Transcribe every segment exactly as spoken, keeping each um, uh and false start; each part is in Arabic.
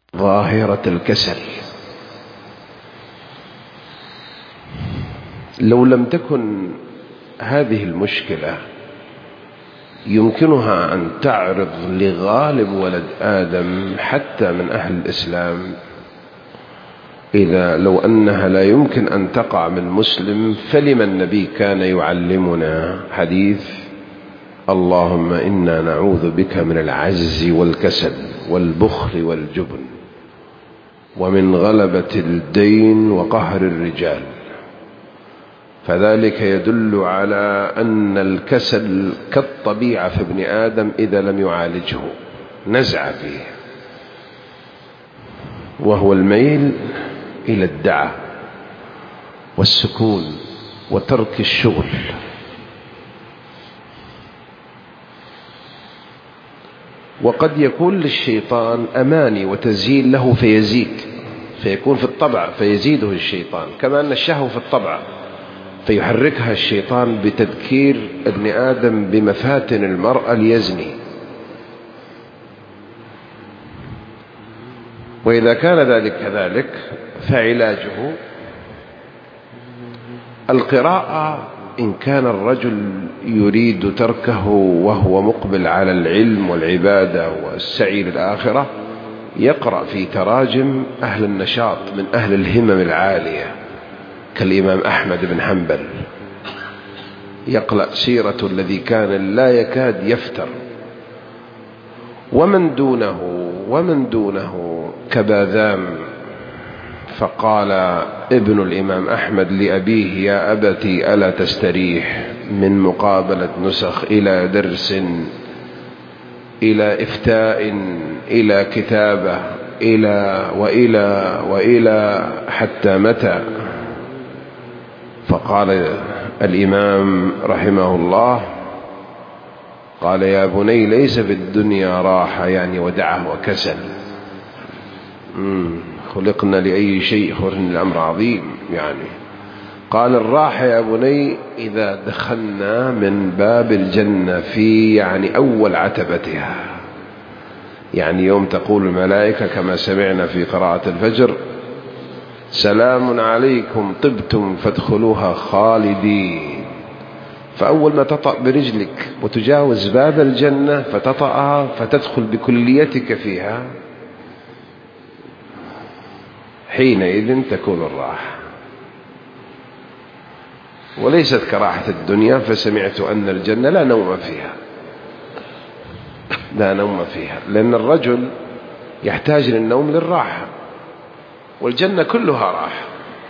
ظاهرة الكسل. لو لم تكن هذه المشكلة يمكنها أن تعرض لغالب ولد آدم حتى من أهل الإسلام، إذا لو أنها لا يمكن أن تقع من مسلم، فلما النبي كان يعلمنا حديث اللهم إنا نعوذ بك من العجز والكسل والبخل والجبن ومن غلبة الدين وقهر الرجال. فذلك يدل على أن الكسل كالطبيعة في ابن آدم إذا لم يعالجه نزع فيه، وهو الميل إلى الدعة والسكون وترك الشغل. وقد يكون للشيطان أماني وتزيين له فيزيد، فيكون في الطبع فيزيده الشيطان، كما أن الشهوة في الطبع فيحركها الشيطان بتذكير ابن آدم بمفاتن المرأة ليزني. وإذا كان ذلك كذلك فعلاجه القراءة. إن كان الرجل يريد تركه وهو مقبل على العلم والعبادة والسعي للآخرة، يقرأ في تراجم أهل النشاط من أهل الهمم العالية كالإمام أحمد بن حنبل، يقرأ سيرة الذي كان لا يكاد يفتر، ومن دونه ومن دونه كباذام. فقال ابن الإمام أحمد لأبيه يا أبتي ألا تستريح من مقابلة نسخ إلى درس إلى إفتاء إلى كتابة إلى وإلى وإلى حتى متى؟ فقال الإمام رحمه الله قال يا بني ليس في الدنيا راحة، يعني ودعه وكسل. خلقنا لأي شيء، خلقنا الأمر عظيم يعني. قال الراحة يا بني إذا دخلنا من باب الجنة في يعني أول عتبتها، يعني يوم تقول الملائكة كما سمعنا في قراءة الفجر سلام عليكم طبتم فادخلوها خالدين. فأول ما تطأ برجلك وتجاوز باب الجنة فتطأها فتدخل بكليتك فيها، حينئذ تكون الراحة. وليست كراحة الدنيا، فسمعت أن الجنة لا نوم فيها، لا نوم فيها، لأن الرجل يحتاج للنوم للراحة، والجنة كلها راحة.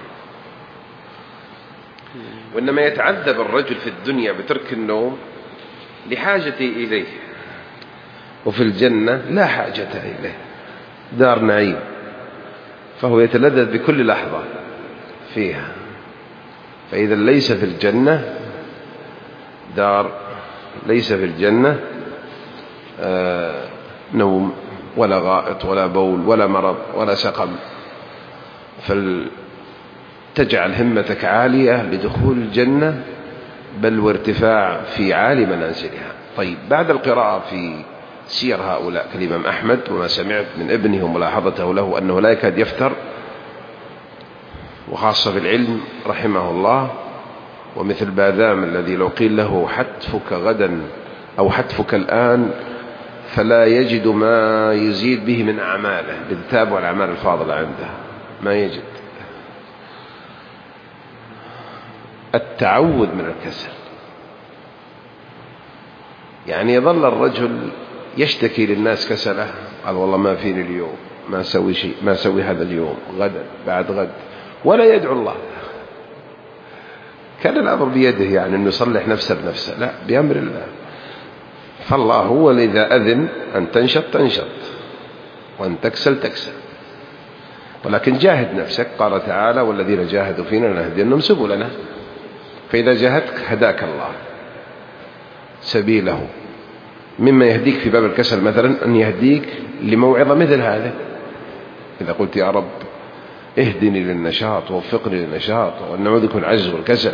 وإنما يتعذب الرجل في الدنيا بترك النوم لحاجته إليه، وفي الجنة لا حاجة إليه، دار نعيم، فهو يتلذذ بكل لحظة فيها. فإذا ليس في الجنة دار، ليس في الجنة آه نوم ولا غائط ولا بول ولا مرض ولا سقم، فلتجعل همتك عالية لدخول الجنة بل وارتفاع في عالي منازلها. طيب، بعد القراءة في سير هؤلاء كالإمام أحمد وما سمعت من ابنه وملاحظته له أنه لا يكاد يفتر، وخاصة في العلم رحمه الله، ومثل باذام الذي لو قيل له حتفك غدا أو حتفك الآن فلا يجد ما يزيد به من أعماله بالتاب والأعمال الفاضلة عنده، ما يجد. التعود من الكسل، يعني يظل الرجل يشتكي للناس كسله، قال والله ما فيني اليوم، ما سوي شيء، ما سوي هذا اليوم، غدا بعد غد، ولا يدعو الله. كان الأمر بيده، يعني أنه يصلح نفسه بنفسه، لا، بأمر الله. فالله هو إذا أذن أن تنشط تنشط وأن تكسل تكسل، ولكن جاهد نفسك. قال تعالى والذين جاهدوا فينا لنهدينهم سبلنا. فإذا جاهدت هداك الله سبيله. مما يهديك في باب الكسل مثلا أن يهديك لموعظة مثل هذا، إذا قلت يا رب اهدني للنشاط ووفقني للنشاط ونعوذ بك من العجز والكسل.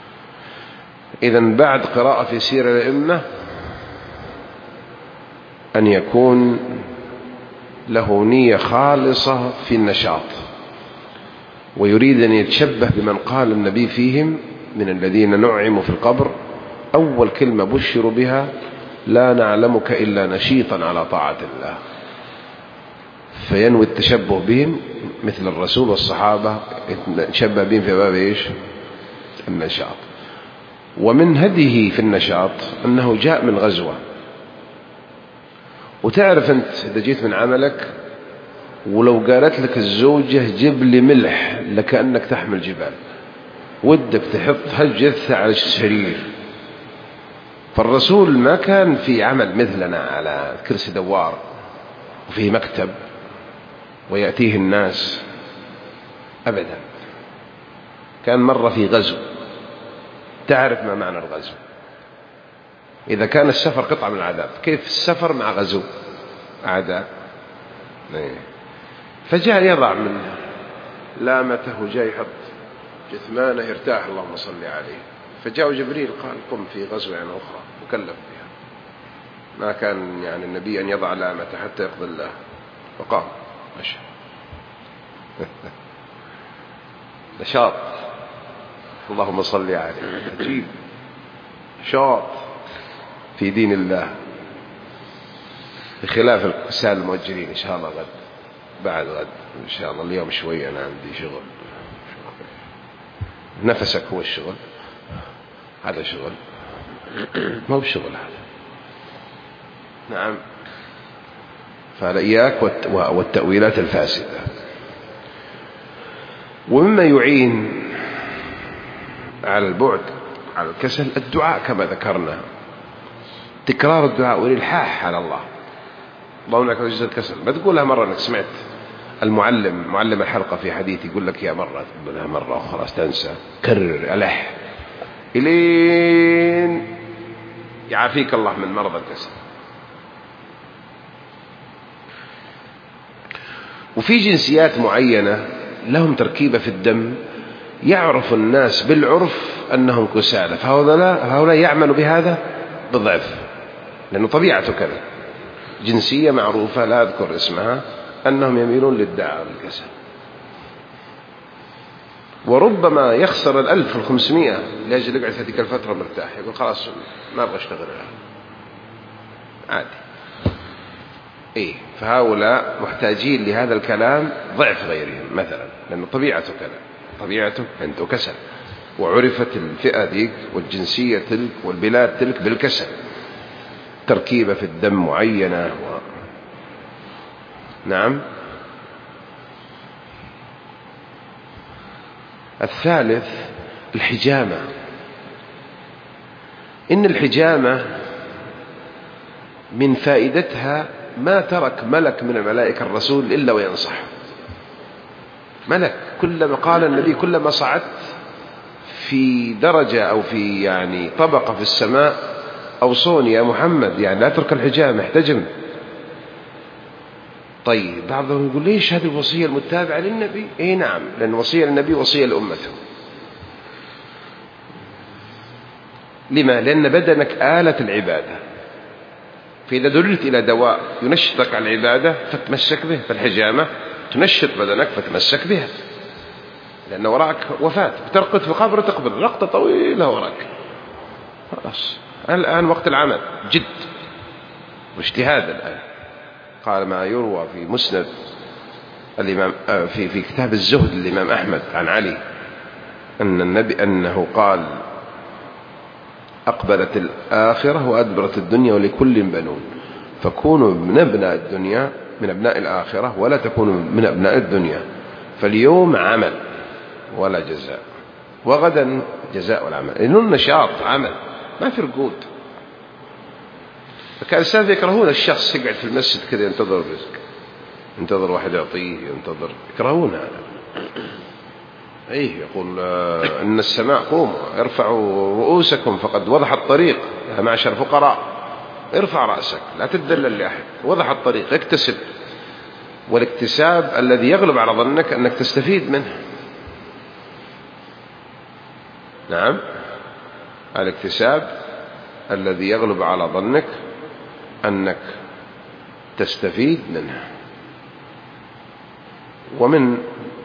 إذن بعد قراءة في سير الأئمة أن يكون له نية خالصة في النشاط، ويريد أن يتشبه بمن قال النبي فيهم من الذين نعموا في القبر أول كلمة بشروا بها: لا نعلمك إلا نشيطا على طاعة الله. فينوي التشبه بهم مثل الرسول والصحابة يتشبه بهم في باب إيش؟ النشاط. ومن هديه في النشاط أنه جاء من غزوة، وتعرف أنت إذا جيت من عملك ولو قالت لك الزوجة جيب لي ملح لكأنك تحمل جبال، ودك تحط هالجثة على السرير. فالرسول ما كان في عمل مثلنا على كرسي دوار وفيه مكتب ويأتيه الناس، أبدا. كان مرة في غزو، تعرف ما معنى الغزو؟ إذا كان السفر قطعة من العذاب، كيف السفر مع غزو أعداء؟ فجاء يضع من لامته، جاي يحط جثمانه يرتاح، اللهم صل عليه. فجاء جبريل قال: قم في غزوة أخرى، مكلف بها. ما كان يعني النبي أن يضع لامته حتى يقضي الله، فقام مشى. نشاط، اللهم صل عليه، عجيب، نشاط في دين الله، بخلاف الكسال المؤجرين. إن شاء الله غد، بعد غد إن شاء الله. اليوم شوية أنا عندي شغل. نفسك هو الشغل، هذا شغل ما هو بشغل هذا. نعم. فإياك والتأويلات الفاسدة. ومما يعين على البعد على الكسل الدعاء كما ذكرنا، تكرار الدعاء والإلحاح على الله. اللهم لك وجزت الكسل. ما تقولها مرة أنك سمعت المعلم معلم الحلقة في حديث يقول لك يا مرة، تقولها مرة وخلاص تنسى، كرر ألح إلين يعافيك الله من مرض الكسل. وفي جنسيات معينة لهم تركيبة في الدم يعرف الناس بالعرف أنهم كسالى، فهؤلاء يعملوا بهذا بضعف، لأنه طبيعته كذا. جنسية معروفة لا أذكر اسمها، أنهم يميلون للدعاء والكسل. وربما يخسر الألف والخمسمائة لأجل يقعد هذيك الفترة مرتاح، يقول خلاص ما أبغى أشتغل الآن، عادي. إيه، فهؤلاء محتاجين لهذا الكلام ضعف غيرهم مثلا، لأنه طبيعته كذا، طبيعته عنده كسل، وعرفت الفئة ذيك والجنسية تلك والبلاد تلك بالكسل، تركيبة في الدم معينة و... نعم. الثالث الحجامة. إن الحجامة من فائدتها ما ترك ملك من الملائكة الرسول إلا وينصح. ملك كلما قال النبي كلما صعدت في درجة أو في يعني طبقة في السماء أوصوني يا محمد، يعني لا ترك الحجامة، احتجم. طيب بعضهم يقول ليش هذه الوصية المتابعة للنبي؟ إيه نعم، لأن وصية للنبي وصية لأمته. لما؟ لأن بدنك آلة العبادة، فإذا دلت إلى دواء ينشطك على العبادة فتمسك به، فالحجامة تنشط بدنك فتمسك بها، لأن وراك وفاة، بترقد في قبر تقبل رقطة طويلة وراك. خلاص الآن وقت العمل جد واجتهاد. الآن قال ما يروى في مسند الإمام في في كتاب الزهد للإمام أحمد عن علي أن النبي أنه قال أقبلت الآخرة وأدبرت الدنيا ولكل بنون، فكونوا من أبناء الدنيا من أبناء الآخرة ولا تكونوا من أبناء الدنيا. فاليوم عمل ولا جزاء، وغدا جزاء والعمل، لأنه النشاط عمل ما في رقود. فكان السلف يكرهون الشخص يقعد في المسجد كذا ينتظر الرزق، ينتظر واحد يعطيه، ينتظر، يكرهون هذا. أيه يقول إن السماء قوموا ارفعوا رؤوسكم فقد وضح الطريق يا معشر الفقراء، ارفع رأسك لا تدلل لأحد، وضح الطريق، اكتسب. والاكتساب الذي يغلب على ظنك أنك تستفيد منه. نعم، الاكتساب الذي يغلب على ظنك أنك تستفيد منها. ومن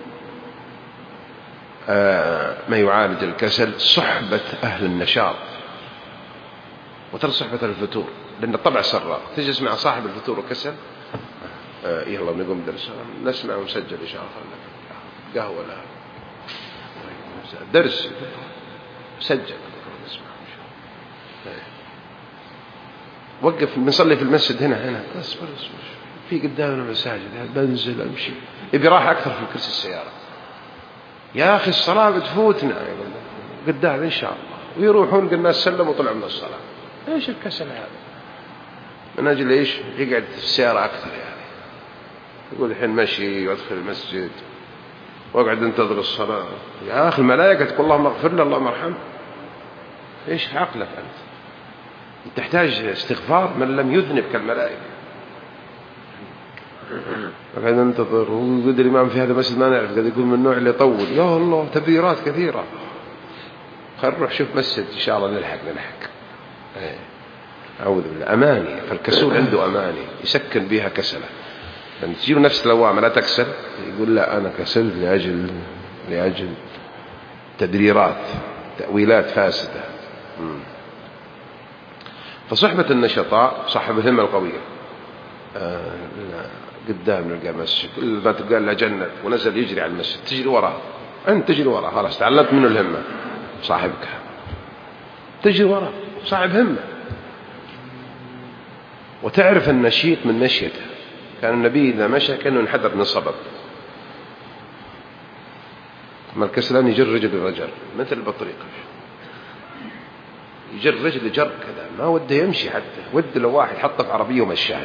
آه ما يعالج الكسل صحبة أهل النشاط، وترى صحبة الفتور، لأن الطبع سراء. تجلس مع صاحب الفتور وكسل، آه يلا نقوم درس نسمع ومسجل إن شاء الله، قهوة لها درس سجل نسمع. وقف بنصلي في المسجد هنا هنا اصبر اصبر في قدامنا مساجد، بنزل امشي، يبي راح اكثر في كرسي السياره. يا اخي الصلاه بتفوتنا قدام ان شاء الله، ويروحون الناس سلموا وطلعوا من الصلاه. ايش الكسل هذا؟ من اجل ايش؟ يقعد في السياره اكثر يعني. يقول الحين مشي وادخل المسجد واقعد انتظر الصلاه. يا اخي الملائكه تقول اللهم اغفر له اللهم ارحمه. ايش عقلك انت؟ تحتاج استغفار من لم يذنب كالملائكة. فقاعد ننتظر، وقد الإمام في هذا المسجد ما نعرف، قد يكون من النوع اللي يطول. يا الله تبريرات كثيرة. خل نروح شوف مسجد إن شاء الله نلحق نلحق. أعوذ بالله. أماني، فالكسول عنده أماني يسكن بها كسله. لما تجيب نفس لوامة لا تكسل، يقول لا أنا كسلت لأجل لأجل تبريرات تأويلات فاسدة. م. فصحبة النشطاء صاحب الهمة القوية. آه قدام نلقى مسجد، كل ما تقال له جنة ونزل يجري على المسجد، تجري وراه، أنت تجري وراه، خلاص تعلمت منه الهمة. صاحبك تجري وراه، صاحب همة، وتعرف النشيط من نشيته. كان النبي إذا مشى كأنه انحدر من صبب، ما الكسلان يجر رجل الرجل مثل البطريق، يجر رجل جر كذا، ما وده يمشي حتى، وده لو واحد حطه في عربية ومشاه.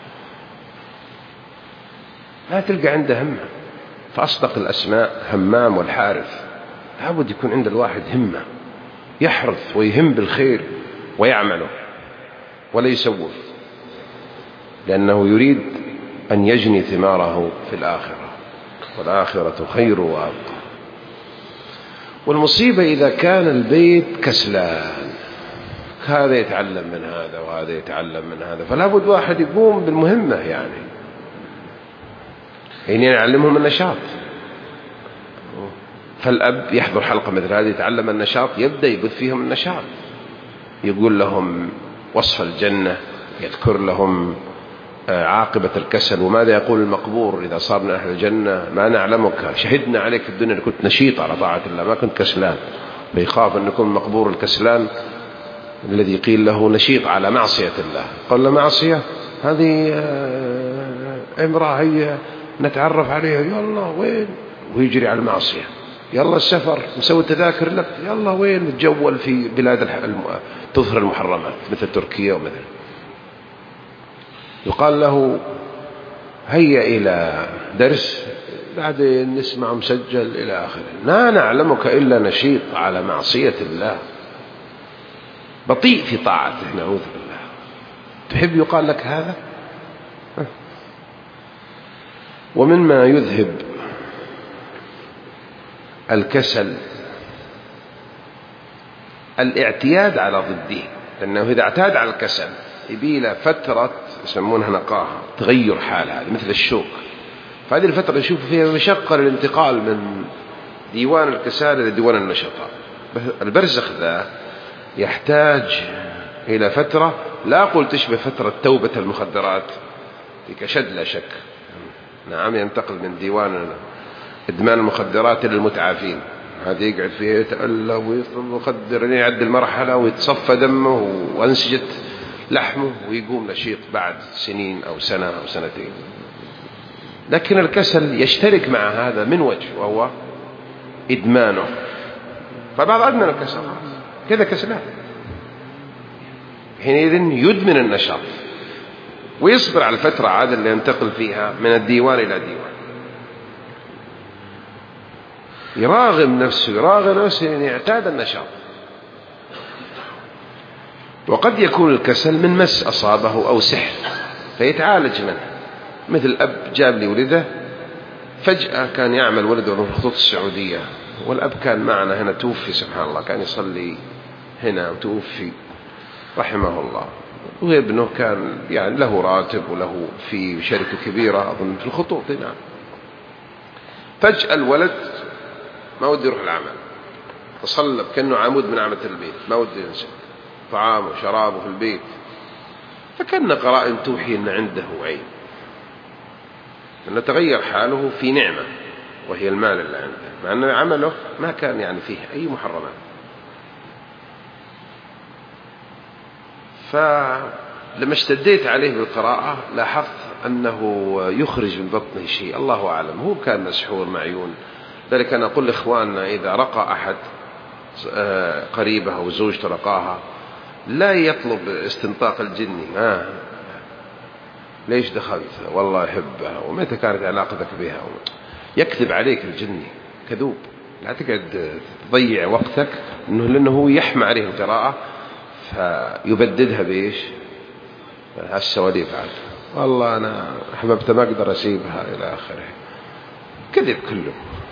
لا تلقى عنده همة. فأصدق الأسماء همام والحارث. لابد يكون عند الواحد همة، يحرث ويهم بالخير ويعمله ولا يسوف، لأنه يريد أن يجني ثماره في الآخرة، والآخرة خير وأبقى. والمصيبة إذا كان البيت كسلان، هذا يتعلم من هذا وهذا يتعلم من هذا، فلا بد واحد يقوم بالمهمة يعني يعني يعلمهم النشاط. فالأب يحضر حلقة مثل هذه يتعلم النشاط، يبدأ يبث فيهم النشاط، يقول لهم وصف الجنة، يذكر لهم عاقبة الكسل، وماذا يقول المقبور إذا صار من أهل الجنة: ما نعلمك، شهدنا عليك في الدنيا كنت نشيط على طاعة الله، ما كنت كسلان. فيخاف أن يكون مقبور الكسلان الذي قيل له نشيط على معصية الله. قال له: معصية هذه امرأة هي نتعرف عليها، يلا وين، ويجري على المعصية. يلا السفر مسوي تذاكر لك، يلا وين، نتجول في بلاد الم... تظهر المحرمات مثل تركيا ومثل. يقال له: هيا إلى درس، بعدين نسمع مسجل إلى آخره. لا نعلمك إلا نشيط على معصية الله، بطيء في طاعته، نعوذ بالله. تحب يقال لك هذا؟ ومما يذهب الكسل الاعتياد على ضده، لأنه إذا اعتاد على الكسل يبي له فترة يسمونها نقاهة، تغير حال، هذه مثل الشوك. فهذه الفترة يشوف فيها مشقة للانتقال من ديوان الكسال إلى ديوان النشطاء. البرزخ ذا يحتاج إلى فترة، لا أقول تشبه فترة توبة المخدرات، ذيك أشد لا شك. نعم، ينتقل من ديوان إدمان المخدرات إلى المتعافين، هذا يقعد فيه يتألى ويخدر يعد المرحلة ويتصفى دمه وأنسجة لحمه ويقوم نشيط بعد سنين أو سنة أو سنتين. لكن الكسل يشترك مع هذا من وجه، وهو إدمانه. فبعض أدمن الكسل كذا كسلان، حينئذ يدمن النشاط ويصبر على الفترة عادة اللي ينتقل فيها من الديوان إلى ديوان، يراغم نفسه يراغم نفسه أن يعتاد النشاط. وقد يكون الكسل من مس أصابه أو سحر فيتعالج منه، مثل أب جاب لي ولده فجأة كان يعمل ولده في الخطوط السعودية، والأب كان معنا هنا، توفي سبحان الله، كان يصلي هنا وتوفي رحمه الله. وابنه كان يعني له راتب وله في شركة كبيرة أظن في الخطوط. نعم. فجأة الولد ما ودي يروح العمل، تصلب كأنه عمود من أعمدة البيت، ما ودي ينسى طعامه وشرابه في البيت. فكان قرائن توحي أن عنده عين، أنه تغير حاله في نعمة وهي المال اللي عنده، مع أن عمله ما كان يعني فيه أي محرمات. فلما اشتديت عليه بالقراءة لاحظت أنه يخرج من بطنه شيء، الله أعلم، هو كان مسحور معيون. ذلك أنا أقول لإخواننا إذا رقى أحد قريبه أو زوجته رقاها لا يطلب استنطاق الجني. ها ليش دخلت؟ والله يحبها، ومتى كانت علاقتك بها؟ يكذب عليك الجني، كذوب. لا تقعد تضيع وقتك، إنه لأنه هو يحمى عليه القراءة فيبددها بإيش؟ هالسواليف عاد، والله أنا أحببت ما أقدر أسيبها إلى آخره. كذب كله.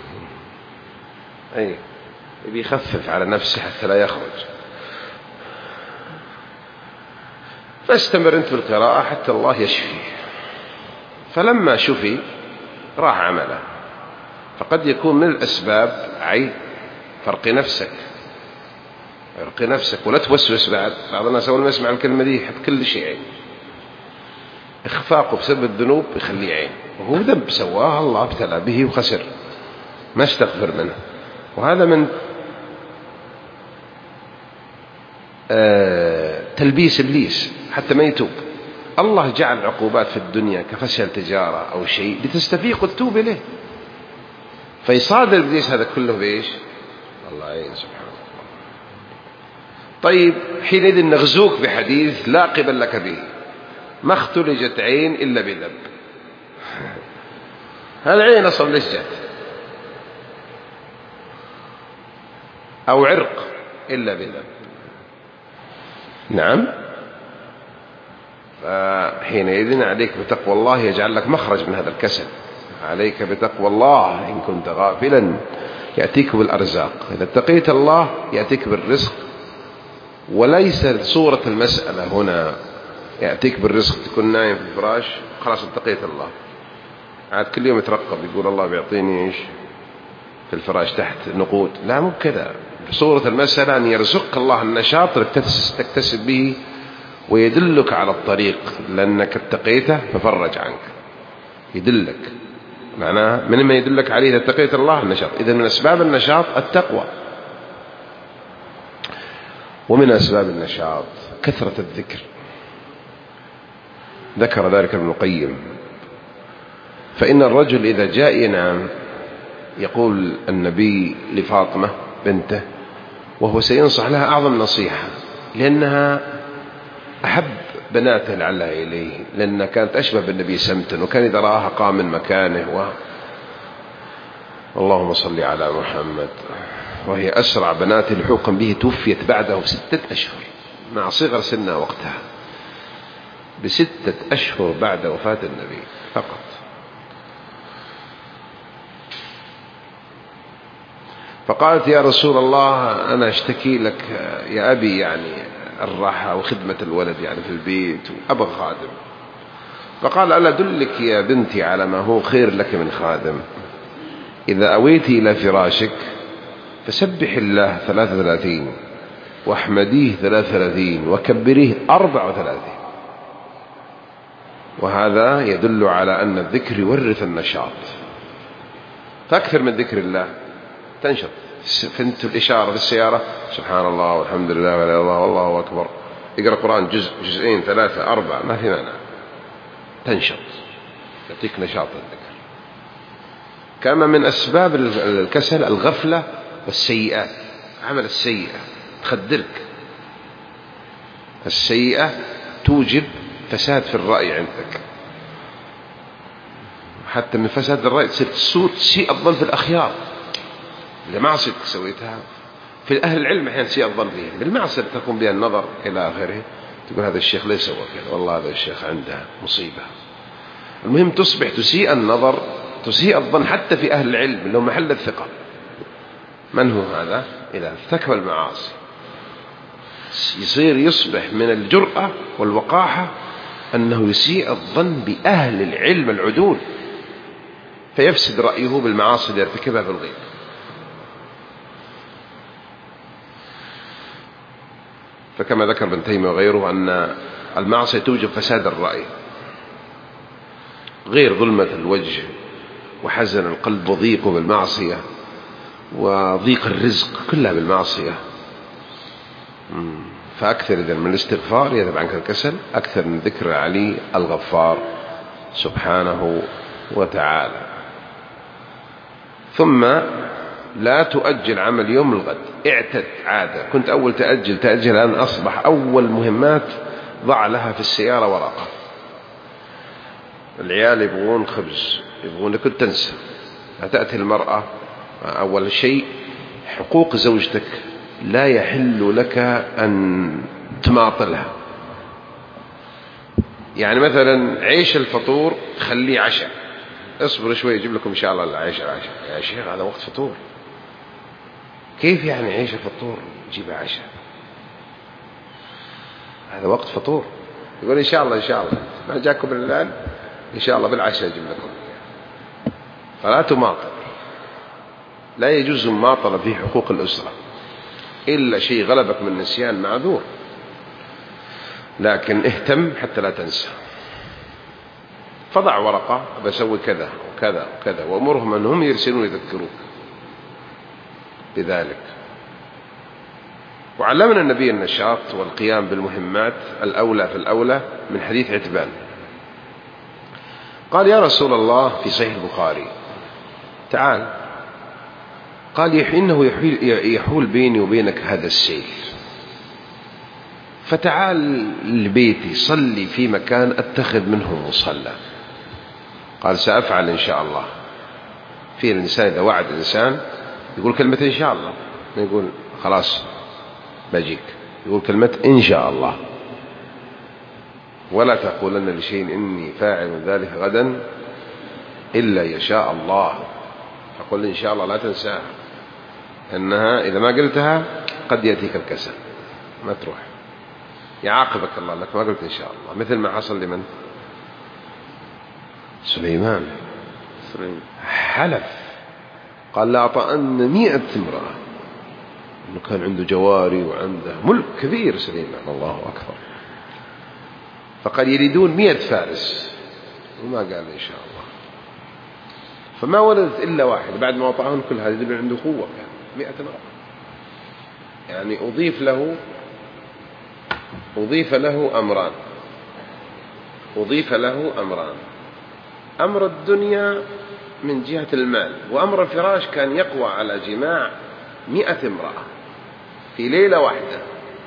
أي بيخفف على نفسه حتى لا يخرج. فاستمر أنت بالقراءة حتى الله يشفي. فلما شفي راح عمله. فقد يكون من الأسباب عين، فرق نفسك، فرق نفسك ولا توسوس بعد. بعض الناس أول ما يسمع الكلمة دي يحب كل شيء عين. إخفاقه بسبب الذنوب يخليه عين، وهو ذنب سواه الله ابتلى به وخسر، ما استغفر منه. وهذا من آه تلبيس إبليس حتى ما يتوب. الله جعل عقوبات في الدنيا كفشل تجارة أو شيء لتستفيق وتتوب إليه، فيصادر إبليس هذا كله بإيش؟ الله عين سبحانه الله. طيب حينئذ نغزوك بحديث لا قبل لك به، ما اختلجت عين إلا بذنب. هذا عين أصلا ليش جات؟ أو عرق إلا بذنب. نعم. فحينئذ عليك بتقوى الله يجعل لك مخرج من هذا الكسل. عليك بتقوى الله إن كنت غافلا يأتيك بالأرزاق. إذا اتقيت الله يأتيك بالرزق، وليس صورة المسألة هنا يأتيك بالرزق تكون نايم في الفراش خلاص اتقيت الله، عاد كل يوم يترقب يقول الله بيعطيني إيش في الفراش تحت نقود. لا مو كذا. صورة المسألة أن يرزق الله النشاط تكتسب به ويدلك على الطريق، لأنك اتقيته ففرج عنك، يدلك. معناه من ما يدلك عليه إذا اتقيت الله النشاط. إذا من أسباب النشاط التقوى، ومن أسباب النشاط كثرة الذكر. ذكر ذلك ابن القيم. فإن الرجل إذا جاء ينام يقول النبي لفاطمة بنته وهو سينصح لها أعظم نصيحة، لأنها أحب بناته لعلها إليه، لأنها كانت أشبه بالنبي سمتا، وكان إذا رآها قام من مكانه و... اللهم صل على محمد. وهي أسرع بناته لحوقا به، توفيت بعده بستة أشهر مع صغر سنها وقتها، بستة أشهر بعد وفاة النبي فقط. فقالت يا رسول الله أنا أشتكي لك يا أبي يعني الراحة وخدمة الولد يعني في البيت وأبغى خادم. فقال ألا أدلك يا بنتي على ما هو خير لك من خادم؟ إذا أويت إلى فراشك فسبح الله ثلاثة وثلاثين واحمديه ثلاثة وثلاثين وكبريه أربع وثلاثين. وهذا يدل على أن الذكر يورث النشاط، فأكثر من ذكر الله تنشط. فهمت الإشارة في السيارة سبحان الله والحمد لله ولا إله إلا الله والله أكبر، يقرأ قرآن جزء جزئين ثلاثة أربعة ما في مانع، تنشط، يعطيك نشاط الذكر. كما من أسباب الكسل الغفلة والسيئات، عمل السيئة تخدرك. السيئة توجب فساد في الرأي عندك، حتى من فساد الرأي تصير تسوء تسيء الظن في الأخيار لمعصية سويتها. في أهل العلم أحيانا تسيء الظن فيهم بالمعصية تقوم بها النظر إلى آخره، تقول هذا الشيخ ليس سوى كذا، والله هذا الشيخ عنده مصيبة. المهم تصبح تسيء النظر تسيء الظن حتى في أهل العلم اللي هم محل الثقة. من هو هذا؟ إذا ارتكب المعاصي يصير يصبح من الجرأة والوقاحة أنه يسيء الظن بأهل العلم العدول، فيفسد رأيه بالمعاصي التي يرتكبها في الغيب. فكما ذكر ابن تيمية وغيره أن المعصية توجب فساد الرأي، غير ظلمة الوجه وحزن القلب وضيقه بالمعصية وضيق الرزق كلها بالمعصية. فأكثر إذا من الاستغفار يذهب عنك الكسل، أكثر من ذكر علي الغفار سبحانه وتعالى. ثم لا تؤجل عمل يوم الغد، اعتد عادة، كنت أول تأجل تأجل الآن أصبح أول مهمات ضع لها في السيارة ورقة. العيال يبغون خبز، يبغون كنت تنسى. تأتي المرأة أول شيء حقوق زوجتك لا يحل لك أن تماطلها. يعني مثلا عيش الفطور خليه عشاء، اصبر شوي يجيب لكم إن شاء الله العيش العشاء. يا شيخ هذا وقت فطور. كيف يعني عيش الفطور جيبها عشاء؟ هذا وقت فطور. يقول إن شاء الله إن شاء الله ما جاكم الآن إن شاء الله بالعشاء يجيب لكم. فلا تماطل، لا يجوز المماطلة في حقوق الأسرة إلا شيء غلبك من النسيان معذور، لكن اهتم حتى لا تنسى. فضع ورقة بسوي كذا وكذا وكذا، وأمرهم أنهم يرسلون يذكروك بذلك. وعلمنا النبي النشاط والقيام بالمهمات الأولى في الأولى من حديث عتبان قال يا رسول الله في صحيح البخاري تعال، قال إنه يحول بيني وبينك هذا السيل، فتعال لبيتي صلي في مكان أتخذ منه مصلى. قال سأفعل إن شاء الله. في الإنسان إذا وعد الإنسان يقول كلمة إن شاء الله، ما يقول خلاص بجيك، يقول كلمة إن شاء الله. ولا تقولن لشيء إني فاعل ذلك غدا إلا يشاء الله. أقول إن شاء الله لا تنساها، أنها إذا ما قلتها قد يأتيك الكسل ما تروح، يعاقبك الله لك ما قلت إن شاء الله. مثل ما حصل لمن؟ سليمان حلف قال لا أطأن مئة امرأة، إنه كان عنده جواري وعنده ملك كبير سليمان، الله أكبر. فقال يريدون مئة فارس وما قال إن شاء الله، فما ولدت إلا واحد بعد ما أطعهم كل هذا يدل عنده قوة كان مئة امرأة. يعني أضيف له أضيف له أمران أضيف له أمران أمر الدنيا من جهة المال، وأمر الفراش كان يقوى على جماع مئة امرأة في ليلة واحدة.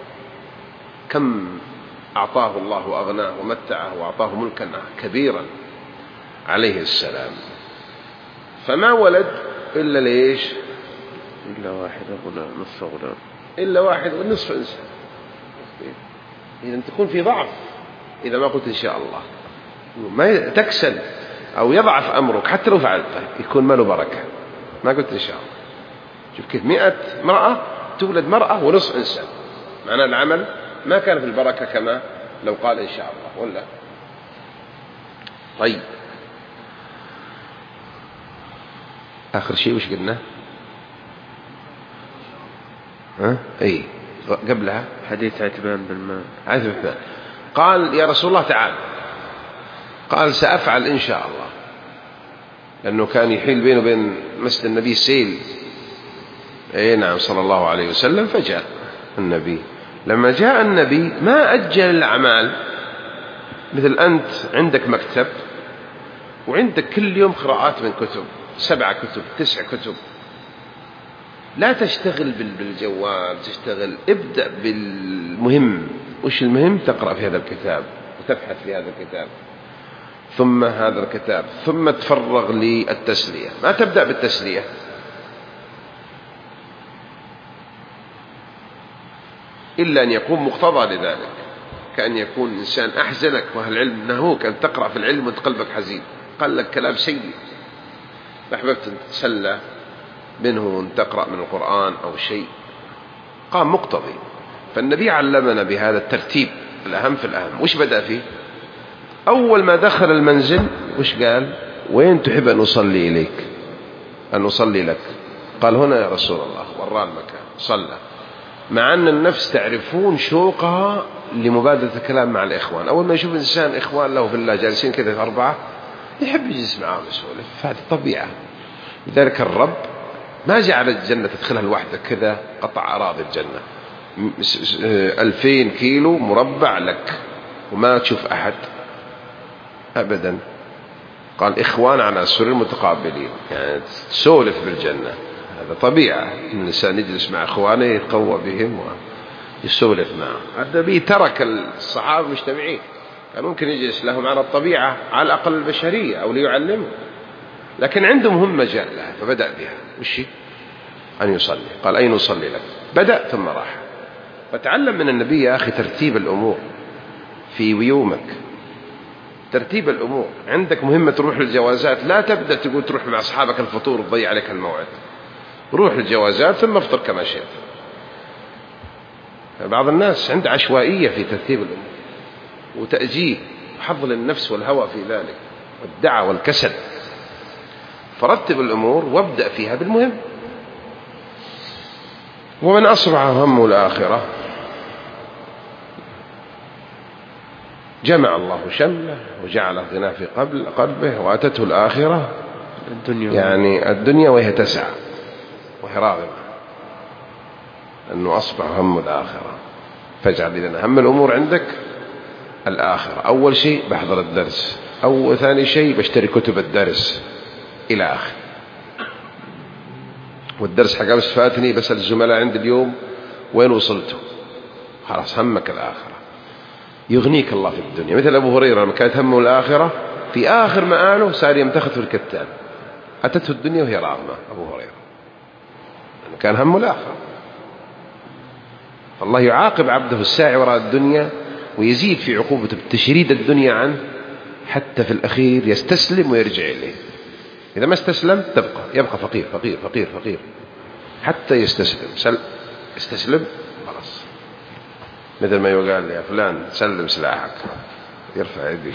كم أعطاه الله وأغناه ومتعه وأعطاه ملكا كبيرا عليه السلام. فما ولد إلا ليش؟ إلا واحد غلام نصف غلام إلا واحد ونصف إنسان. إذا تكون في ضعف إذا ما قلت إن شاء الله، ما تكسل أو يضعف أمرك حتى لو فعلته يكون ما له بركة. ما قلت إن شاء الله. شوف كيف مئة مرأة تولد مرأة ونصف إنسان، معنى العمل ما كان في البركة كما لو قال إن شاء الله ولا. طيب آخر شيء وش قلنا؟ ها؟ أي قبلها حديث عتبان بن مالك. عتبان قال يا رسول الله تعال، قال سأفعل إن شاء الله، لأنه كان يحيل بينه وبين مسجد النبي سيل. أي نعم صلى الله عليه وسلم. فجاء النبي، لما جاء النبي ما أجل الأعمال. مثل أنت عندك مكتب وعندك كل يوم قراءات من كتب، سبع كتب تسع كتب، لا تشتغل بالجوال تشتغل، ابدأ بالمهم. وش المهم؟ تقرأ في هذا الكتاب وتبحث في هذا الكتاب ثم هذا الكتاب ثم تفرغ للتسلية. ما تبدأ بالتسلية إلا أن يكون مقتضى لذلك، كأن يكون إنسان أحزنك وأهل العلم نهوك أن تقرأ في العلم وأنت قلبك حزين، قال لك كلام سيء، أحببت أن تتسلى منه وأن تقرأ من القرآن أو شيء، قام مقتضي. فالنبي علمنا بهذا الترتيب الأهم في الأهم. وش بدأ فيه؟ أول ما دخل المنزل وش قال؟ وين تحب أن أصلي إليك أن أصلي لك؟ قال هنا يا رسول الله، وراه المكان صلى. مع أن النفس تعرفون شوقها لمبادرة الكلام مع الإخوان. أول ما يشوف إنسان إخوان له في الله جالسين كذا أربعة يحب يجلس معهم يسولف، فهذه طبيعة. لذلك الرب ما جعل الجنة تدخلها لوحدك كذا قطع أراضي الجنة ألفين كيلو مربع لك وما تشوف أحد أبدا. قال إخوان على سرر متقابلين، يعني تسولف بالجنة. هذا طبيعة إن الإنسان يجلس مع إخوانه يتقوى بهم ويسولف معهم. النبي ترك الصحابة مجتمعين، كان ممكن يجلس لهم على الطبيعة على الأقل البشرية أو ليعلمهم، لكن عندهم هم مجال لها فبدأ بها. وش أن يصلي؟ قال أين أصلي لك؟ بدأ ثم راح. فتعلم من النبي يا أخي ترتيب الأمور في يومك، ترتيب الأمور. عندك مهمة تروح للجوازات، لا تبدأ تقول تروح مع أصحابك الفطور وتضيع عليك الموعد. روح للجوازات ثم افطر كما شئت. بعض الناس عنده عشوائية في ترتيب الأمور وتأجيل وحظ للنفس والهوى في ذلك والدعوة والكسل. فرتب الأمور وابدأ فيها بالمهم. ومن أصبح همه الآخرة جمع الله شمله وجعل غناه في قلبه وأتته الآخرة الدنيا يعني الدنيا وهي تسعى وهي راغبة، أنه أصبح هم الآخرة. فاجعل لنا هم الأمور عندك الآخرة. أول شيء بحضر الدرس، أو ثاني شيء بشتري كتب الدرس إلى آخر. والدرس حق أمس فاتني بسأل الزملاء عند اليوم وين وصلتوا؟ خلاص همك الآخرة. يغنيك الله في الدنيا. مثل أبو هريرة لما كانت همه الآخرة في آخر مآله صار يمتخذ في الكتان، أتته الدنيا وهي راغمة. أبو هريرة كان همه الآخرة. فالله يعاقب عبده الساعي وراء الدنيا ويزيد في عقوبته بتشريد الدنيا عنه حتى في الأخير يستسلم ويرجع إليه. إذا ما استسلم تبقى يبقى فقير فقير فقير فقير حتى يستسلم. سل استسلم خلاص، مثل ما يقال يا فلان سلم سلاحك يرفع يديه.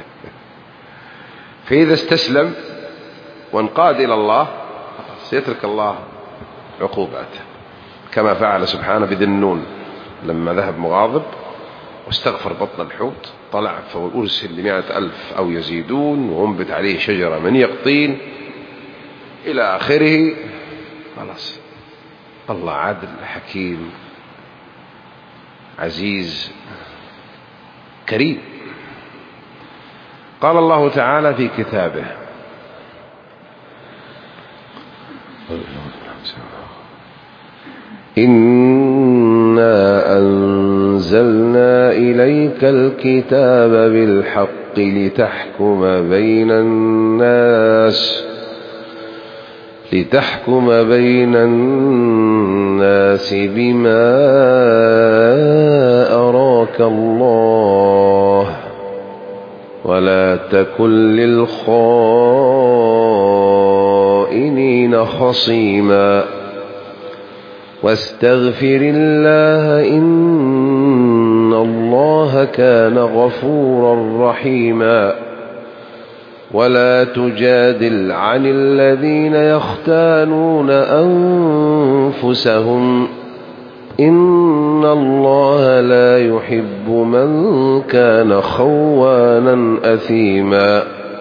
فإذا استسلم وانقاد إلى الله سيترك الله عقوباته، كما فعل سبحانه بذي النون لما ذهب مغاضب واستغفر بطن الحوت، طلع فأرسل لمائة ألف أو يزيدون وأنبت عليه شجرة من يقطين إلى آخره. خلاص الله عادل حكيم عزيز كريم. قال الله تعالى في كتابه: إنا أنزلنا إليك الكتاب بالحق لتحكم بين الناس لتحكم بين الناس بما أراك الله ولا تكن للخائنين خصيما واستغفر الله إن الله كان غفورا رحيما ولا تجادل عن الذين يختانون أنفسهم إن الله لا يحب من كان خوانا أثيما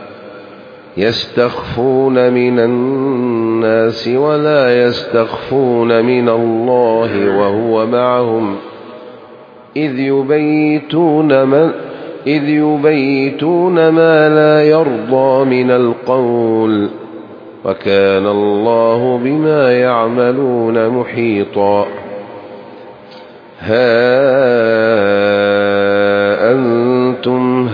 يستخفون من الناس ولا يستخفون من الله وهو معهم إذ يبيتون ما إذ يبيتون ما لا يرضى من القول وكان الله بما يعملون محيطا. ها أنتم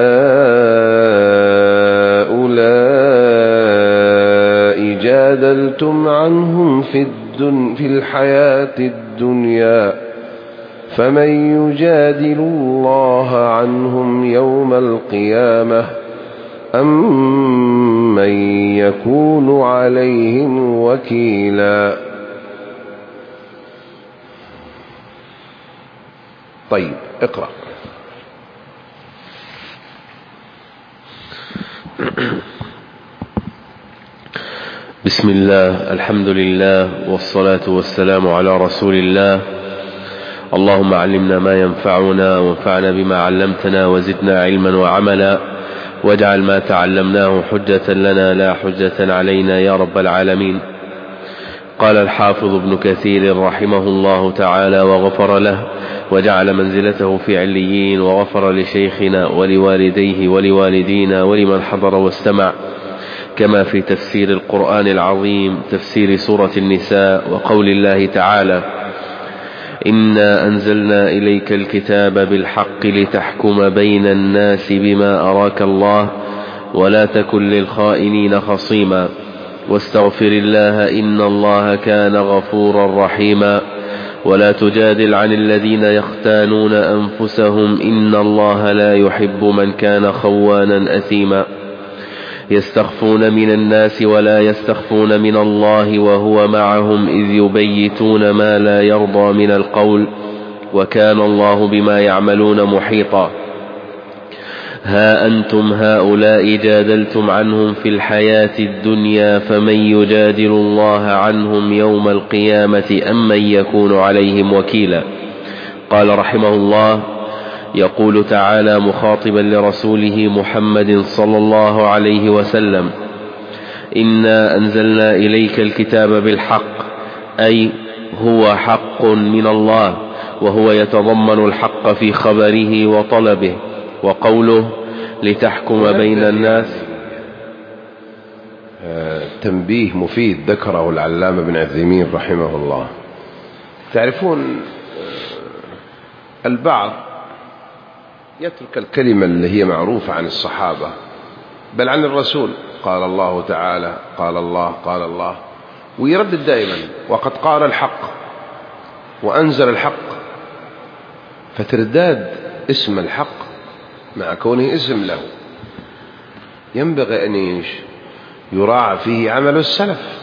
هؤلاء جادلتم عنهم في, الدن في الحياة الدنيا فمن يجادل الله عنهم يوم القيامة أم من يكون عليهم وكيلا. طيب اقرأ. بسم الله، الحمد لله، والصلاة والسلام على رسول الله. اللهم علمنا ما ينفعنا وانفعنا بما علمتنا وزدنا علما وعملا، واجعل ما تعلمناه حجة لنا لا حجة علينا يا رب العالمين. قال الحافظ ابن كثير رحمه الله تعالى وغفر له، وجعل منزلته في عليين، وغفر لشيخنا ولوالديه ولوالدينا ولمن حضر واستمع، كما في تفسير القرآن العظيم تفسير سورة النساء وقول الله تعالى: إنا أنزلنا إليك الكتاب بالحق لتحكم بين الناس بما أراك الله ولا تكن للخائنين خصيما واستغفر الله إن الله كان غفورا رحيما ولا تجادل عن الذين يختانون أنفسهم إن الله لا يحب من كان خوانا أثيما يستخفون من الناس ولا يستخفون من الله وهو معهم إذ يبيتون ما لا يرضى من القول وكان الله بما يعملون محيطا. ها أنتم هؤلاء جادلتم عنهم في الحياة الدنيا فمن يجادل الله عنهم يوم القيامة أم من يكون عليهم وكيلا. قال رحمه الله: يقول تعالى مخاطبا لرسوله محمد صلى الله عليه وسلم: إنا أنزلنا إليك الكتاب بالحق، أي هو حق من الله، وهو يتضمن الحق في خبره وطلبه. وقوله لتحكم بين الناس تنبيه مفيد ذكره العلامة ابن عثيمين رحمه الله. تعرفون البعض يترك الكلمة اللي هي معروفة عن الصحابة بل عن الرسول، قال الله تعالى، قال الله، قال الله، ويردد دائما وقد قال الحق وأنزل الحق. فترداد اسم الحق مع كونه اسم له ينبغي أن يراعى فيه عمل السلف،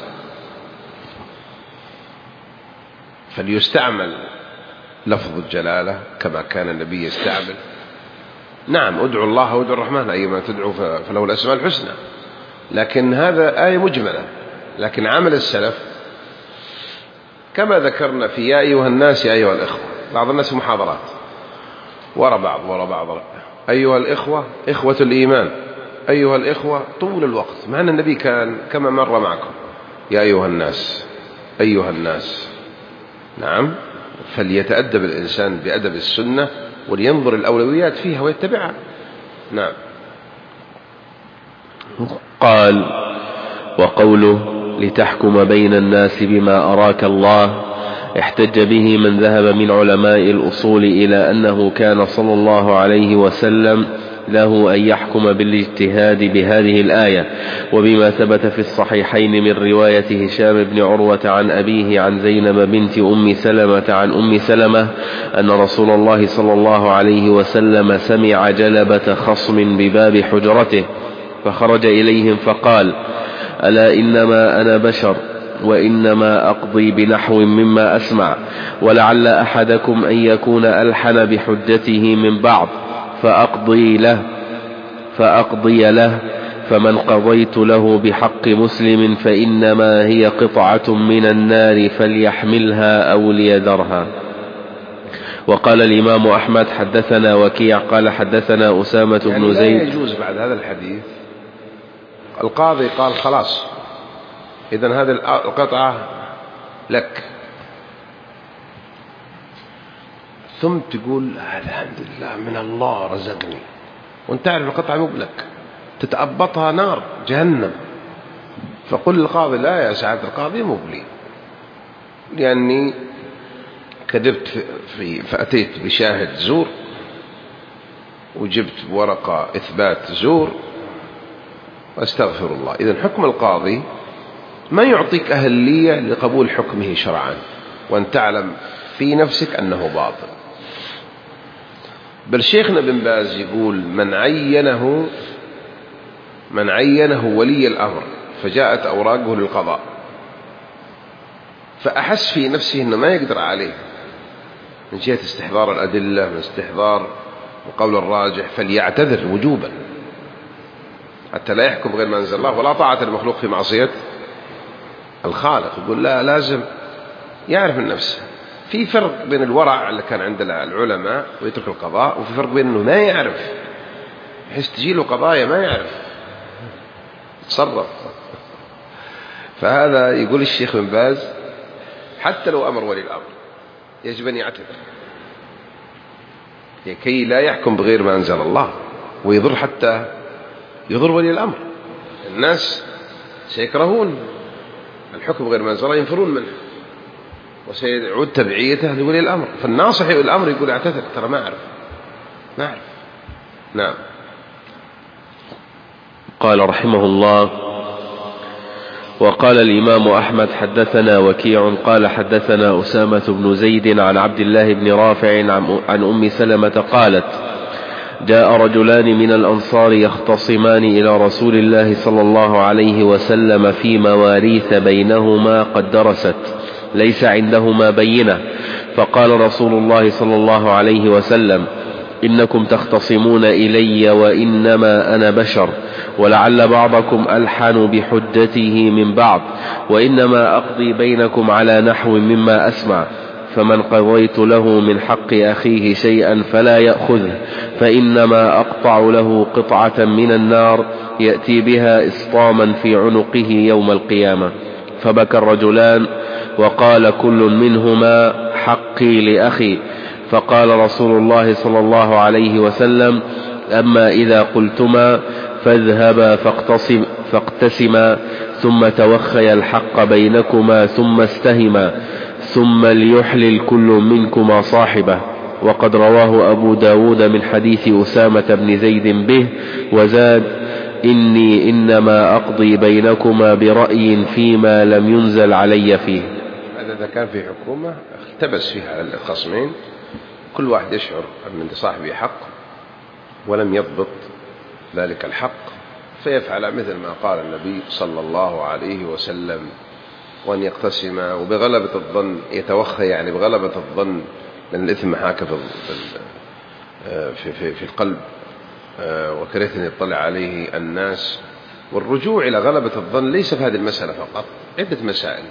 فليستعمل لفظ الجلالة كما كان النبي يستعمل. نعم، ادعوا الله وادعوا الرحمن أيما تدعوا فله الأسماء الحسنى، لكن هذا آية مجملة. لكن عمل السلف كما ذكرنا في يا أيها الناس يا أيها الإخوة، بعض الناس محاضرات ورا بعض ورا بعض، أيها الإخوة إخوة الإيمان، أيها الإخوة طول الوقت، مع أن النبي كان كما مر معكم يا أيها الناس أيها الناس. نعم، فليتأدب الإنسان بأدب السنة ولينظر الأولويات فيها ويتبعها. نعم. قال: وقوله لتحكم بين الناس بما أراك الله احتج به من ذهب من علماء الأصول إلى أنه كان صلى الله عليه وسلم له أن يحكم بالاجتهاد بهذه الآية، وبما ثبت في الصحيحين من رواية هشام بن عروة عن أبيه عن زينب بنت أم سلمة عن أم سلمة أن رسول الله صلى الله عليه وسلم سمع جلبة خصم بباب حجرته فخرج إليهم فقال: ألا إنما أنا بشر وإنما أقضي بنحو مما أسمع، ولعل أحدكم أن يكون ألحن بحجته من بعض فأقضي له فأقضي له فمن قضيت له بحق مسلم فإنما هي قطعة من النار فليحملها أو ليذرها. وقال الإمام أحمد: حدثنا وكيع قال حدثنا أسامة يعني بن زيد. لا يجوز بعد هذا الحديث القاضي قال خلاص إذن هذه القطعة لك، ثم تقول الحمد لله من الله رزقني، وانت تعرف القطعة مو لك، تتأبطها نار جهنم. فقل للقاضي: لا يا سعادة القاضي مو لي، لأني كذبت في فأتيت بشاهد زور وجبت ورقة إثبات زور واستغفر الله. إذن حكم القاضي ما يعطيك أهلية لقبول حكمه شرعا، وأن تعلم في نفسك أنه باطل. بل شيخنا بن باز يقول: من عينه من عينه ولي الأمر فجاءت أوراقه للقضاء فأحس في نفسه أنه ما يقدر عليه من جهة استحضار الأدلة، من استحضار القول الراجح، فليعتذر وجوبا حتى لا يحكم غير ما أنزل الله. ولا طاعة المخلوق في معصية الخالق. يقول لا، لازم يعرف النفس. في فرق بين الورع اللي كان عند العلماء ويترك القضاء، وفي فرق بين أنه ما يعرف بحيث تجيله قضايا ما يعرف تصرف. فهذا يقول الشيخ بن باز حتى لو أمر ولي الأمر يجب أن يعتذر لكي لا يحكم بغير ما أنزل الله ويضر، حتى يضر ولي الأمر. الناس سيكرهون الحكم بغير ما أنزل الله، ينفرون منه، وسيعود تبعيته لولي الأمر. فالناصح الأمر يقول اعتذر، ترى ما أعرف ما أعرف. نعم. قال رحمه الله: وقال الإمام أحمد حدثنا وكيع قال حدثنا أسامة بن زيد عن عبد الله بن رافع عن أم سلمة قالت: جاء رجلان من الأنصار يختصمان إلى رسول الله صلى الله عليه وسلم في مواريث بينهما قد درست ليس عندهما بينة، فقال رسول الله صلى الله عليه وسلم: إنكم تختصمون إلي وإنما أنا بشر، ولعل بعضكم ألحن بحجته من بعض، وإنما أقضي بينكم على نحو مما أسمع، فمن قضيت له من حق أخيه شيئا فلا يأخذه، فإنما أقطع له قطعة من النار يأتي بها إسطاما في عنقه يوم القيامة. فبكى الرجلان وقال كل منهما: حقي لأخي. فقال رسول الله صلى الله عليه وسلم: أما إذا قلتما فاذهبا فاقتسم فاقتسما ثم توخيا الحق بينكما ثم استهما، ثم ليحلل كل منكما صاحبه. وقد رواه أبو داود من حديث أسامة بن زيد به، وزاد: إني إنما أقضي بينكما برأي فيما لم ينزل علي فيه. هذا إذا كان في حكومة اختبس فيها الخصمين، كل واحد يشعر أن لصاحبه حق ولم يضبط ذلك الحق، فيفعل مثل ما قال النبي صلى الله عليه وسلم، وأن يقتسم وبغلبة الظن يتوخى، يعني بغلبة الظن، لأن الإثم حاك في في في, في القلب، وكرهت أن يطلع عليه الناس. والرجوع إلى غلبة الظن ليس في هذه المسألة فقط، عدة مسائل،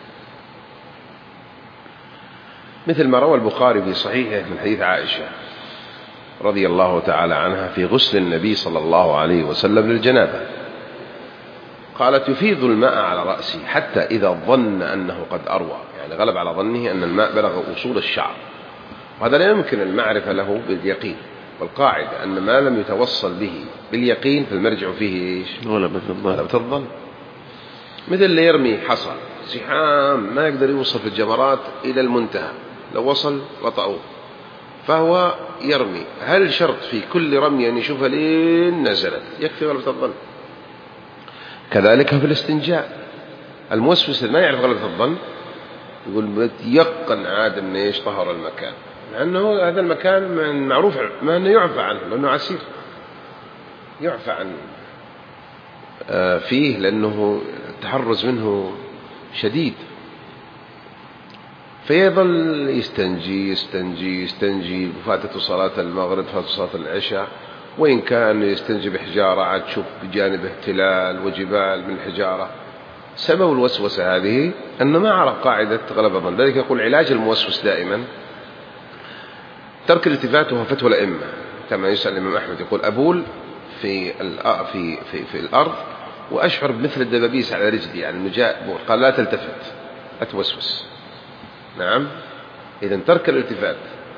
مثل ما روى البخاري في صحيحه من حديث عائشة رضي الله تعالى عنها في غسل النبي صلى الله عليه وسلم للجنابة، قالت: يفيض الماء على رأسي حتى إذا ظن أنه قد أروى، يعني غلب على ظنه أن الماء بلغ وصول الشعر، وهذا لا يمكن المعرفة له باليقين. والقاعدة أن ما لم يتوصل به باليقين فالمرجع فيه إيش؟ غلبة الظن. مثل اللي يرمي حصى زحام ما يقدر يوصل في الجمرات إلى المنتهى، لو وصل وطأوه، فهو يرمي. هل شرط في كل رمية أن يشوفها لين نزلت؟ يكفي غلبة الظن. كذلك في الاستنجاء، الموسوس ما يعرف غلبة الظن يقول يقن عاد أن إيش طهر المكان، لأنه هذا المكان من معروف ما أنه يعفى عنه، لأنه عسير يعفى عنه فيه، لأنه التحرز منه شديد، فيظل يستنجي يستنجي يستنجي فاتته صلاة المغرب، فاتته صلاة العشاء، وإن كان يستنجي بحجارة عاد تشوف بجانبه تلال وجبال من الحجارة. سبب الوسوسة هذه أنه ما عرف قاعدة غلبة الظن. ذلك يقول علاج الموسوس دائما ترك الالتفات، وهو فتوى الأئمة، كما يسأل الإمام أحمد يقول: أبول في في في في الأرض وأشعر بمثل الدبابيس على رجلي، يعني النجاء، قال لا تلتفت أتوسوس. نعم، إذن ترك الالتفات،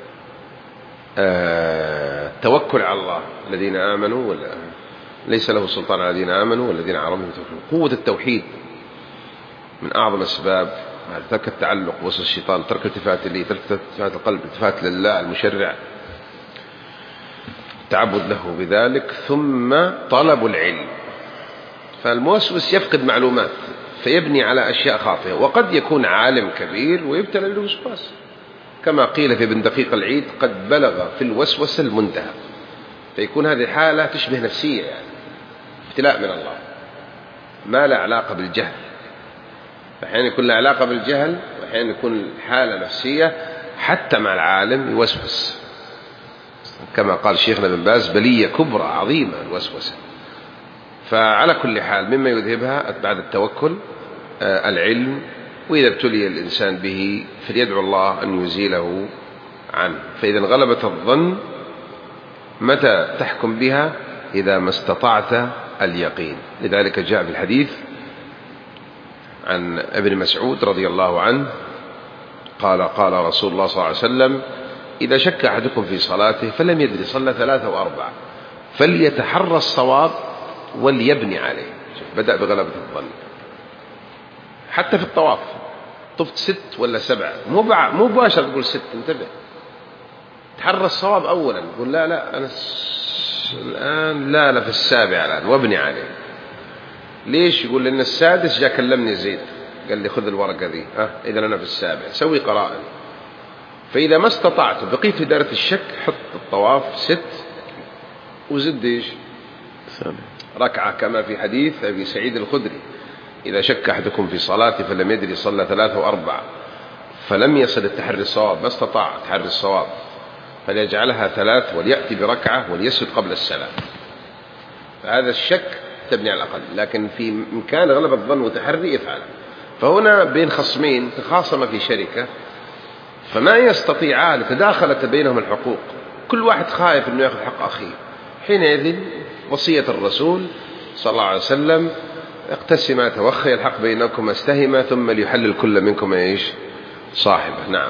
آه، توكل على الله، الذين آمنوا ولا ليس له سلطان على الذين آمنوا والذين على ربهم يتوكلون. قوة التوحيد من أعظم أسباب ترك التعلق وسط الشيطان، ترك التفات لي، ترك التفات القلب، التفات لله المشرع، التعبد له بذلك، ثم طلب العلم. فالموسوس يفقد معلومات فيبني على أشياء خاطئة، وقد يكون عالم كبير ويبتلى بالوسواس، كما قيل في ابن دقيق العيد: قد بلغ في الوسوسة المنتهى. فيكون هذه حالة تشبه نفسية، يعني ابتلاء من الله، ما لا علاقة بالجهل. أحيانا يكون له علاقة بالجهل، وأحيانا يكون حالة نفسية حتى مع العالم يوسوس، كما قال شيخنا بن باز بلية كبرى عظيمة الوسوسة. فعلى كل حال مما يذهبها بعد التوكل العلم، وإذا ابتلي الإنسان به فليدعو الله أن يزيله عنه. فإذا غلبت الظن متى تحكم بها؟ إذا ما استطعت اليقين. لذلك جاء في الحديث عن ابن مسعود رضي الله عنه قال قال رسول الله صلى الله عليه وسلم: إذا شك أحدكم في صلاته فلم يدري صلى ثلاثة وأربعة فليتحرى الصواب وليبني عليه. بدأ بغلبة الظن. حتى في الطواف طفت ست ولا سبعة، مو مو مباشر تقول ست، انتبه، تحرى الصواب أولا، تقول لا لا أنا الآن لا لا في السابع الآن وابني عليه. ليش؟ يقول لأن السادس جاء كلمني زيد قال لي خذ الورقة ذي، ها إذا أنا في السابع سوي قرائن. فإذا ما استطعت بقيت في دائرة الشك حط الطواف ست وزد إيش ركعة، كما في حديث أبي سعيد الخدري: إذا شك أحدكم في صلاته فلم يدري صلى ثلاثة وأربعة فلم يصل التحري الصواب، ما استطاع تحري الصواب، فليجعلها ثلاث وليأتي بركعة وليسجد قبل السلام. فهذا الشك تبني على الأقل، لكن في إمكان غلب الظن وتحري افعل. فهنا بين خصمين تخاصم في شركة فما يستطيعان، تداخلت بينهم الحقوق، كل واحد خايف أنه يأخذ حق أخيه. حينئذ وصية الرسول صلى الله عليه وسلم: اقتسما توخي الحق بينكم استهما ثم ليحلل كل منكم ايش صاحبه. نعم.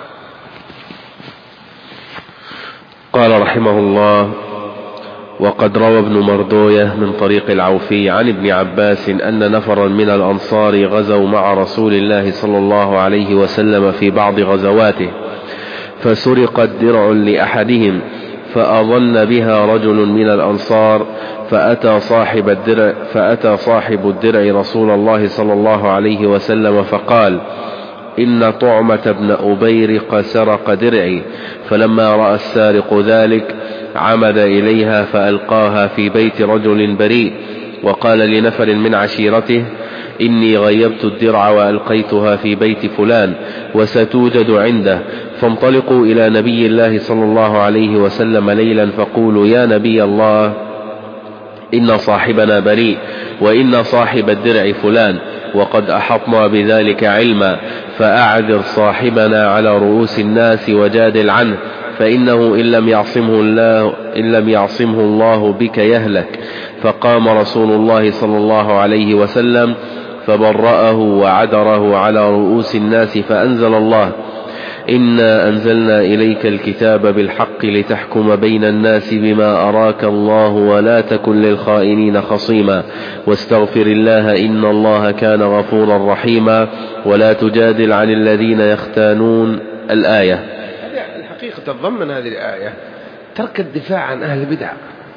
قال رحمه الله: وقد روى ابن مردوية من طريق العوفي عن ابن عباس أن نفرا من الأنصار غزوا مع رسول الله صلى الله عليه وسلم في بعض غزواته، فسرقت درع لأحدهم فأظن بها رجل من الأنصار، فأتى صاحب الدرع, فأتى صاحب الدرع رسول الله صلى الله عليه وسلم فقال: إن طعمة بن أبيرق سرق درعي. فلما رأى السارق ذلك عمد إليها فألقاها في بيت رجل بريء، وقال لنفر من عشيرته: إني غيبت الدرع وألقيتها في بيت فلان وستوجد عنده، فانطلقوا إلى نبي الله صلى الله عليه وسلم ليلا فقولوا: يا نبي الله، إن صاحبنا بريء، وإن صاحب الدرع فلان، وقد أحطنا بذلك علما، فأعذر صاحبنا على رؤوس الناس وجادل عنه، فإنه إن لم يعصمه الله, إن لم يعصمه الله بك يهلك. فقام رسول الله صلى الله عليه وسلم فبرأه وعذره على رؤوس الناس، فأنزل الله: إنا أنزلنا إليك الكتاب بالحق لتحكم بين الناس بما أراك الله ولا تكن للخائنين خصيما، واستغفر الله إن الله كان غفورا رحيما، ولا تجادل عن الذين يختانون. الآية. الحقيقة تتضمن هذه الآية ترك الدفاع عن أهل البدع.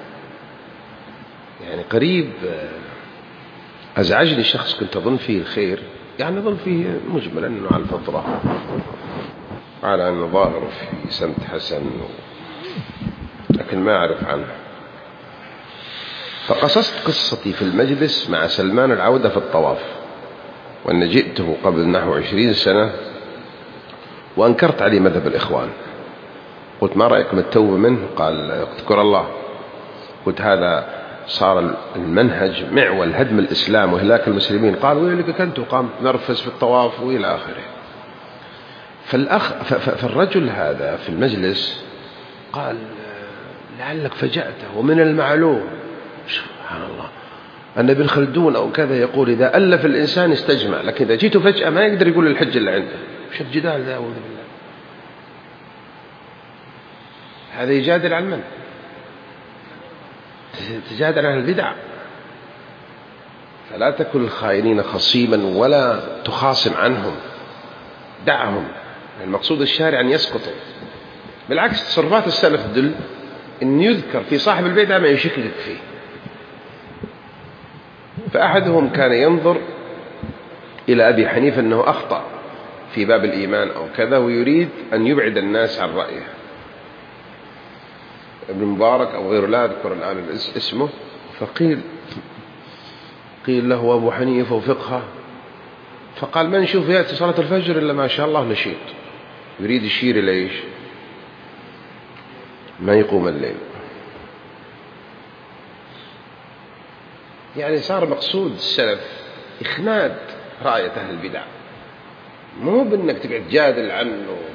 يعني قريب أزعجني شخص كنت أظن فيه الخير، يعني أظن فيه مجملا أنه على الفطرة، على أنه ظاهر في سمت حسن، لكن ما أعرف عنه. فقصصت قصتي في المجلس مع سلمان العودة في الطواف، وأن جئته قبل نحو عشرين سنة وأنكرت عليه مذهب الإخوان. قلت: ما رأيكم التوبة منه؟ قال: اذكر الله. قلت: هذا صار المنهج معول هدم الإسلام وهلاك المسلمين. قال: ويلك كنت قام نرفز في الطواف وإلى آخره. فالأخ فالرجل هذا في المجلس قال: لعلك فجأته، ومن المعلوم سبحان الله أن ابن خلدون أو كذا يقول: إذا ألف الإنسان استجمع، لكن إذا جيته فجأة ما يقدر يقول الحجة اللي عنده. وش الجدال ذا؟ أعوذ بالله. هذا يجادل عن من؟ تجادل عن البدع. فلا تكن الخائنين خصيما ولا تخاصم عنهم، دعهم. المقصود الشارع أن يسقطوا. بالعكس تصرفات السلف تدل أن يذكر في صاحب البدعة ما يشكك فيه. فأحدهم كان ينظر إلى أبي حنيفة أنه أخطأ في باب الإيمان أو كذا، ويريد أن يبعد الناس عن رأيه. ابن مبارك أو غيره، لا أذكر الآن اسمه. فقيل قيل له: أبو حنيفة وفقهه. فقال: من نشوف يأتي صلاة الفجر إلا ما شاء الله نشيط. يريد يشير إلى إيش؟ ما يقوم الليل. يعني صار مقصود السلف إخناد راية أهل البدع، مو بأنك تقعد تجادل عنه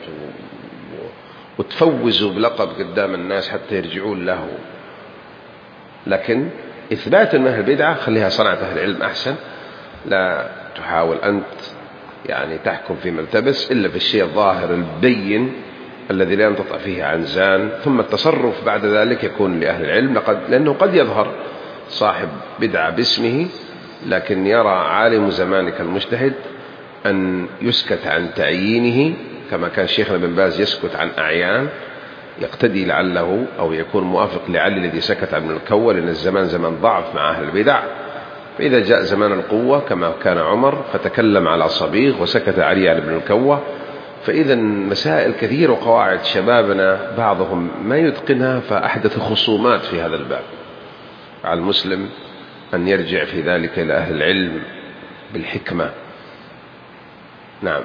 وتفوزوا بلقب قدام الناس حتى يرجعون له، لكن إثبات أن أهل البدعة خليها صنعة أهل العلم أحسن. لا تحاول أنت يعني تحكم في ملتبس إلا في الشيء الظاهر البين الذي لا ينطق فيه عنزان، ثم التصرف بعد ذلك يكون لأهل العلم، لأنه قد يظهر صاحب بدعة باسمه لكن يرى عالم زمانك المجتهد أن يسكت عن تعيينه، كما كان شيخنا بن باز يسكت عن أعيان، يقتدي لعله أو يكون موافق لعلي الذي سكت عن الكوة، لأن الزمان زمان ضعف مع أهل البدع. فإذا جاء زمان القوة كما كان عمر فتكلم على صبيغ وسكت علي عن ابن الكوة. فإذا مسائل كثيرة وقواعد شبابنا بعضهم ما يتقنها، فأحدث خصومات في هذا الباب. على المسلم أن يرجع في ذلك إلى أهل العلم بالحكمة. نعم.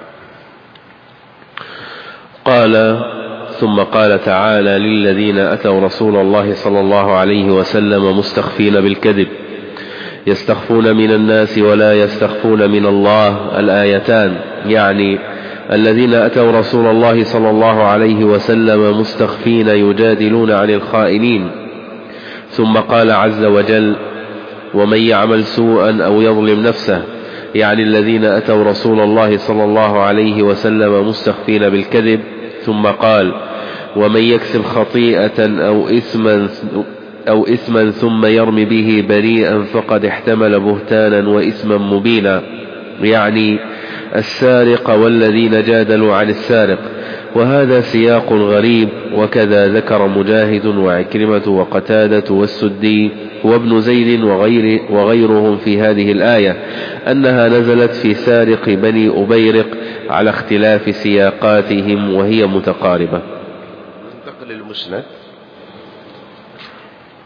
قال ثم قال تعالى: للذين أتوا رسول الله صلى الله عليه وسلم مستخفين بالكذب يستخفون من الناس ولا يستخفون من الله، الآيتان، يعني الذين أتوا رسول الله صلى الله عليه وسلم مستخفين يجادلون عن الخائنين. ثم قال عز وجل: ومن يعمل سوءا أو يظلم نفسه، يعني الذين أتوا رسول الله صلى الله عليه وسلم مستخفين بالكذب. ثم قال: ومن يكسب خطيئة أو إثما أو إثما ثم يرمي به بريئا فقد احتمل بهتانا وإثما مبينا، يعني السارق والذين جادلوا عن السارق. وهذا سياق غريب. وكذا ذكر مجاهد وعكرمة وقتادة والسدي وابن زيد وغير وغيرهم في هذه الآية أنها نزلت في سارق بني أبيرق على اختلاف سياقاتهم وهي متقاربة. ننتقل للمسند.